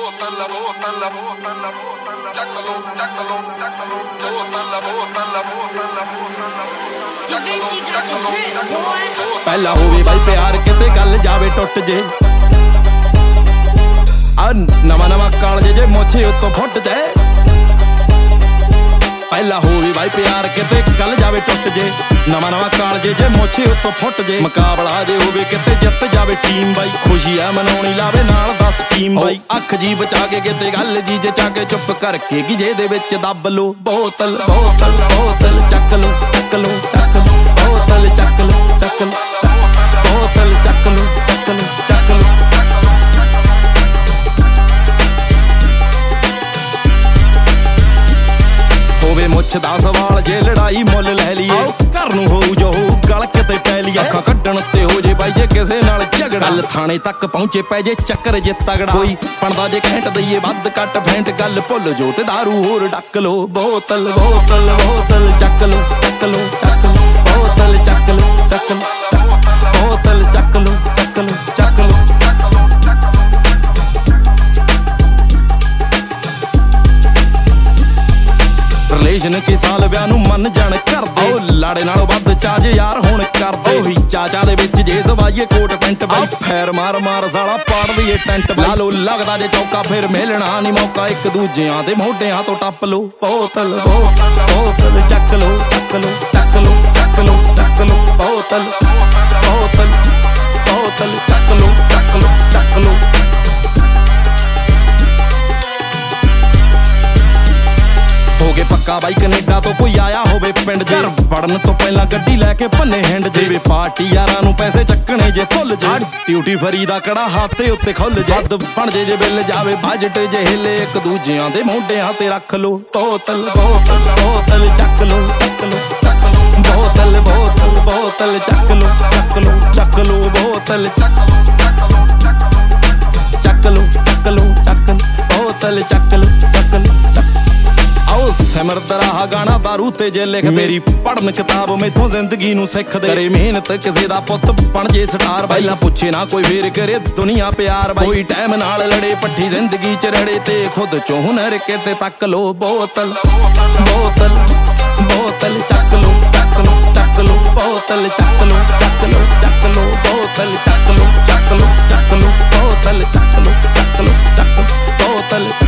ਪਹਿਲਾ ਹੋਵੇ ਬਾਈ ਪਿਆਰ ਕਿਤੇ ਗੱਲ ਜਾਵੇ ਟੁੱਟ ਜੇ ਆ ਨਵਾਂ ਨਵਾਂ ਕਾਲਜ ਜੇ ਮੋਛੇ ਉੱਤੋਂ ਫੁੱਟ ਜੇ ਪਹਿਲਾ ਹੋਵੇ ਬਾਈ ਪਿਆਰ ਕਿਤੇ ਗੱਲ ਜਾਵੇ ਟੁੱਟ ਜੇ ਨਵਾਂ ਨਵਾਂ ਕਾਲਜ ਜੇ ਮੋਛੇ ਉੱਤੋਂ ਫੁੱਟ ਜੇ ਮੁਕਾਬਲਾ ਜੇ ਹੋਵੇ ਕਿਤੇ ਜਿੱਤ ਜਾਵੇ ਟੀਮ ਬਾਈ ਖੁਸ਼ੀ ਆ ਮਨਾਉਣੀ ਲਾਵੇ ਨਾਲ 10 ਟੀਮ ਬਾਈ ਅੱਖ ਜੀ ਬਚਾ ਕੇ ਕਿਤੇ ਗੱਲ ਜੀ ਜਚਾ ਕੇ ਚੁੱਪ ਕਰਕੇ ਗਿਜੇ ਦੇ ਵਿੱਚ ਦੱਬ ਲੋ ਬੋਤਲ ਬੋਤਲ ਬੋਤਲ ਚੱਕ ਲੋ ਚੱਕ ਲੋ ਚੱਕ ਲੋ ਬੋਤਲ ਚੱਕ ਲੋ ਚੱਕ ਲੋ ਬੋਤਲ ਚੱਕ ਲੋ ਚੱਕ ਲੋ ਚੱਕ ਲੋ ਹੋਵੇ ਮੁੱਛ ਦਾ ਸਵਾਲ ਜੇ ਲੜਾਈ ਮੁੱਲ ਲੈ ਲਈਏ ਘਰ ਨੂੰ ਹੋਊ ਜੋ ਗਲ ਕਿਤੇ ਪੈ ਲਈਏ ਅੱਖਾਂ ਕੱਢਣ ਤੇ ਹੋ ਜੇ ਬਾਈ ਜੇ ਕਿਸੇ ਨਾਲ ਝਗੜਾ ਗੱਲ ਥਾਣੇ ਤੱਕ ਪਹੁੰਚੇ ਪੈ ਜੇ ਚੱਕਰ ਜੇ ਤਗੜਾ ਕੋਈ ਪਣਦਾ ਜੇ ਘੈਂਟ ਦਈਏ ਵੱਧ ਘੱਟ ਫੈਂਟ ਗੱਲ ਭੁੱਲ ਜੋ ਤੇ ਦਾਰੂ ਹੋਰ ਡੱਕ ਲੋ ਬੋਤਲ ਬੋਤਲ ਬੋਤਲ ਚੱਕ ਲੋ ਚੱਕ ਲੋ ਚੱਕ ਲੋ ਬੋਤਲ ਚੱਕ ਲੋ ਚੱਕ ਲੋ ਬੋਤਲ ਚੱਕ ਲੋ ਚੱਕ ਲੋ ਚੱਕ ਲੋ ਰਿਲੇਸ਼ਨ ਕੇ ਸਾਲ ਵਿਆਹ ਨੂੰ ਮੰਨ ਜਾਣ ਕਰਦੇ ਓ ਲਾੜੇ ਨਾਲੋਂ ਵੱਧ ਚਾਜ ਯਾਰ ਹੁਣ ਕਰਦੇ ਉਹੀ ਚਾਚਾ ਦੇ ਵਿੱਚ ਜੇ ਸਵਾਈਏ ਕੋਟ ਪੈਂਟ ਬਾਈ ਫੈਰ ਮਾਰ ਮਾਰ ਸਾਲਾ ਪਾੜ ਦਈਏ ਟੈਂਟ ਲਾ ਲੋ ਲੱਗਦਾ ਜੇ ਚੌਕਾ ਫਿਰ ਮਿਲਣਾ ਨਹੀਂ ਮੌਕਾ ਇੱਕ ਦੂਜਿਆਂ ਦੇ ਮੋਢਿਆਂ ਤੋਂ ਟੱਪ ਲੋ ਬੋਤਲ ਬੋਤਲ ਬੋਤਲ ਚੱਕ ਲੋ ਚੱਕ ਲੋ ਚੱਕ ਲੋ ਚੱਕ ਲੋ ਚੱਕ ਲੋ ਬੋਤਲ ਬੋਤਲ ਬੋਤਲ ਚੱਕ ਲੋ ਚੱਕ ਲੋ ਚੱਕ ਲੋ ਹੋਗੇ ਪੱਕਾ ਬਾਈ ਕੈਨੇਡਾ ਤੋਂ ਕੋਈ ਆਇਆ ਹੋਵੇ ਪਿੰਡ ਜੇ ਵੜਨ ਤੋਂ ਪਹਿਲਾਂ ਗੱਡੀ ਲੈ ਕੇ ਭੰਨੇ ਹਿੰਡ ਜੇ ਪਾਰਟੀ ਯਾਰਾਂ ਨੂੰ ਪੈਸੇ ਚੱਕਣੇ ਜੇ ਭੁੱਲ ਜੇ ਡਿਊਟੀ ਫਰੀ ਦਾ ਕੜਾ ਹੱਥੇ ਉੱਤੇ ਖੁੱਲ ਜੇ ਹੱਦ ਬਣ ਜੇ ਬਿੱਲ ਜਾਵੇ ਬਜਟ ਜੇ ਹਿੱਲੇ ਇੱਕ ਦੂਜਿਆਂ ਦੇ ਮੋਢਿਆਂ ਤੇ ਰੱਖ ਲੋ ਬੋਤਲ ਬੋਤਲ ਬੋਤਲ ਚੱਕ ਲੋ ਚੱਕ ਲੋ ਚੱਕ ਲੋ ਬੋਤਲ ਬੋਤਲ ਬੋਤਲ ਚੱਕ ਲੋ ਚੱਕ ਲੋ ਚੱਕ ਲੋ ਬੋਤਲ ਚੱਕ ਲੋ ਚੱਕ ਲੋ ਚੱਕ ਲੋ ਬੋਤਲ ਚੱਕ ਲੋ ਚੱਕ ਲੋ ਆਓ ਸਿਮਰਤ ਰਹਾ ਗਾਣਾ ਦਾਰੂ ਤੇ ਜੇ ਲਿਖ ਮੇਰੀ ਪੜਨ ਕਿਤਾਬ ਮੈਥੋਂ ਜ਼ਿੰਦਗੀ ਨੂੰ ਸਿੱਖਦੇ ਕਰੇ ਮਿਹਨਤ ਕਿਸੇ ਦਾ ਪੁੱਤ ਬਣ ਜੇ ਸਟਾਰ ਪਹਿਲਾਂ ਪੁੱਛੇ ਨਾ ਕੋਈ ਫੇਰ ਕਰੇ ਦੁਨੀਆ ਪਿਆਰ ਬਾਈ ਕੋਈ ਟਾਈਮ ਨਾਲ ਲੜੇ ਪੱਠੀ ਜ਼ਿੰਦਗੀ ਚ ਰੜੇ ਤੇ ਖੁਦ ਚੋਂ ਹੁਨਰ ਕਿਤੇ ਤੱਕ ਲੋ ਬੋਤਲ ਬੋਤਲ ਬੋਤਲ ਚੱਕ ਲੋ ਚੱਕ ਲੋ ਚੱਕ ਲੋ ਬੋਤਲ ਚੱਕ ਲੋ ਚੱਕ ਲੋ ਚੱਕ ਲੋ ਬੋਤਲ ਚੱਕ ਲੋ ਚੱਕ ਲੋ ਚੱਕ ਲੋ ਬੋਤਲ ਚੱਕ ਲੋ ਚੱਕ ਲੋ ਚੱਕ ਲੋ ਬੋਤਲ